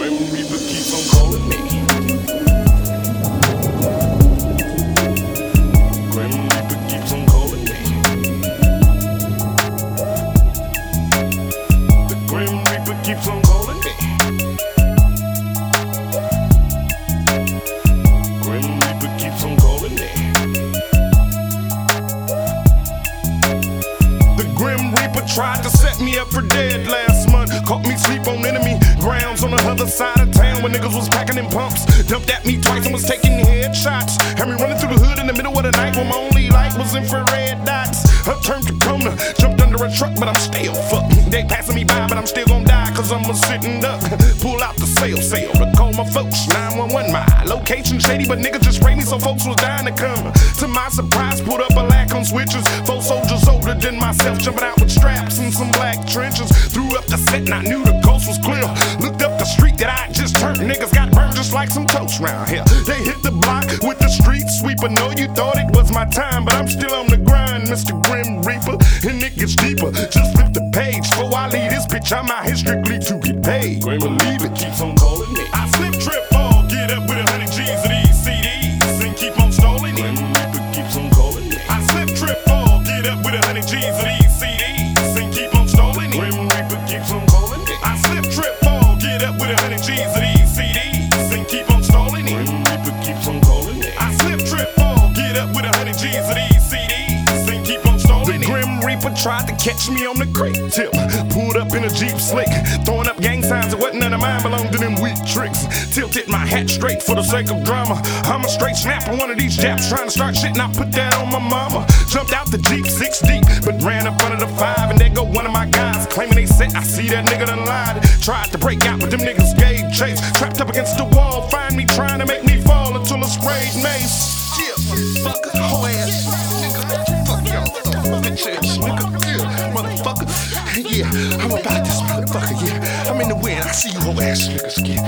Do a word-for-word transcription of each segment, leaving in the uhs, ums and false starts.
Grim Reaper keeps on calling me. Grim Reaper keeps on calling me. The Grim Reaper keeps on calling me. Grim Reaper keeps on calling me. The Grim Reaper tried to set me up for dead last month. Caught me sleep on enemy grounds on the other side of town when niggas was packing in pumps. Dumped at me twice and was taking headshots. Had me running through the hood in the middle of the night when my only light was infrared dots. Upturned to Kona, jumped under a truck, but I'm still fucked. They passing me by, but I'm still gon' die, cause I'm a sitting duck. Pull out the cell cell to call my folks. nine one one, my location shady, but niggas just sprayed me so folks was dying to come. To my surprise, pulled up a lack on switches. Four soldiers older than myself, jumping out with straps and some black trenches. Threw up the set and I knew the coast was clear. Looked up the street that I just turned, niggas got burned just like some toast round here. They hit the block with the street sweeper. Know you thought it was my time, but I'm still on the grind, Mister Grim Reaper. And it gets deeper, just flip the page. Before I leave this bitch, I'm out here strictly to get paid. Grim Reaper keeps on calling me. I slip, trip, fall, get up with a hundred G's of these C Ds and keep on stalling it. Grim Reaper keeps on calling me. I slip, trip, fall, get up with a hundred G's of these C Ds and keep on stalling it. Grim Reaper keeps on calling me. I slip, trip, fall, get up with a hundred G's of these C Ds and keep on stalling it. Grim Reaper keeps on calling me. I slip, trip, fall, get up with a hundred G's of these C Ds and keep on stalling it. The Grim Reaper tried to catch me on the creek tip. Pulled up in a Jeep slick, throwing up gang signs that wasn't none of mine, belonged to them weak tricks. Tilted my hat straight for the sake of drama. I'm a straight snapper, one of these japs trying to start shit, and I put that on my mama. Jumped out the Jeep six deep, but ran up under the five, and there go one of my guys claiming they said I see that nigga done lied. Tried to break out, but them niggas gave chase. Trapped up against the wall, find me trying to make me fall until I sprayed mace. Yeah, motherfucker, whole ass nigga, fuck y'all, fuck bitch ass nigga, yeah, motherfucker, yeah, I'm about this motherfucker, yeah, I'm in the wind, I see you whole ass niggas, yeah.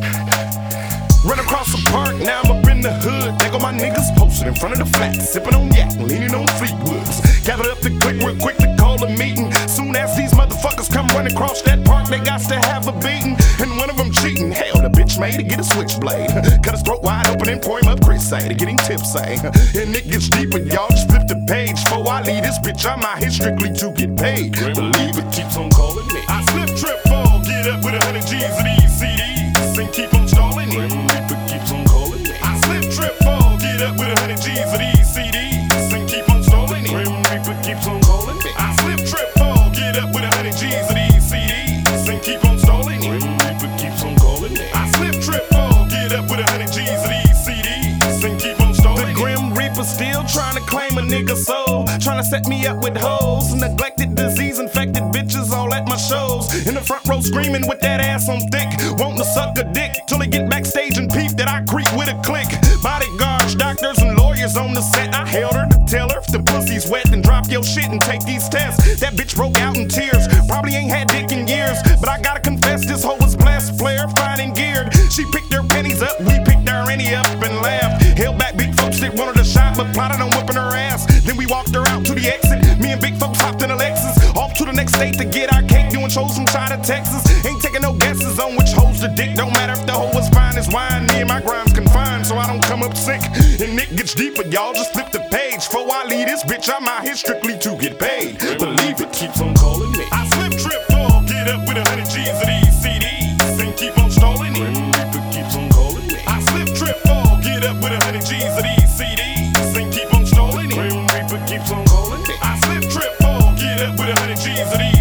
Run across the park, now I'm up in the hood. There go my niggas posted in front of the flat, sipping on yak, leaning on Fleetwoods. Gathered up the click real quick to call a meeting. Soon as these motherfuckers come running across that park, they got to have a beating. And one of them cheating, hell, the bitch made to get a switchblade. Cut his throat wide open and pour him up Chris say to get him tipsy. And it gets deeper, y'all just flip the page. Before I leave this bitch, I'm out here strictly to get paid. Believe it keeps on calling me. I slip, trip, fall, get up with a hundred G's of these C Ds and keep on stalling it. Grim Reaper keeps on calling me. I slip, trip, fall, get up with a hundred G's of these C Ds and keep on stalling it. Grim Reaper keeps on calling me. I slip, trip, fall, get up with a hundred G's of these C Ds and keep on stalling it. Grim Reaper keeps on calling me. I slip, trip, fall, get up with a hundred G's of these C Ds and keep on stalling it. The Grim Reaper still trying to claim a nigga soul, trying to set me up with hoes, neglected, disease infected bitches all at my shows. In the front row screaming with that ass on thick, wanting to suck a dick till they get backstage and peep that I creep with a click. Bodyguards, doctors, and lawyers on the set. I held her to tell her if the pussy's wet, then drop your shit and take these tests. That bitch broke out in tears, probably ain't had dick in years, but I gotta confess this hoe was blessed, flare, fine and geared. She picked her pennies up, we picked our any up and laughed. Held back big folks that wanted a shot, but plotted on whipping her ass. Then we walked her out to the exit. Me and big folks hopped in a Lexus, off to the next state to get our cake, doing shows from China, Texas. Ain't taking no guesses on which hoes the dick. Don't matter if the hoe was fine as wine. Me and my grime's confined, so I don't come up sick. And it gets deeper, y'all just flip the page. Before I leave this bitch, I'm out here strictly to get paid. Believe it keeps on calling me. I slip, trip, fall, get up with a hundred G's of these C Ds and keep on stalling it. Grim Reaper keeps on calling me. I slip, trip, fall, get up with a hundred G's of these C Ds and keep on stalling it. Grim Reaper keeps on calling me. I slip, trip, fall, get up with a hundred G's of these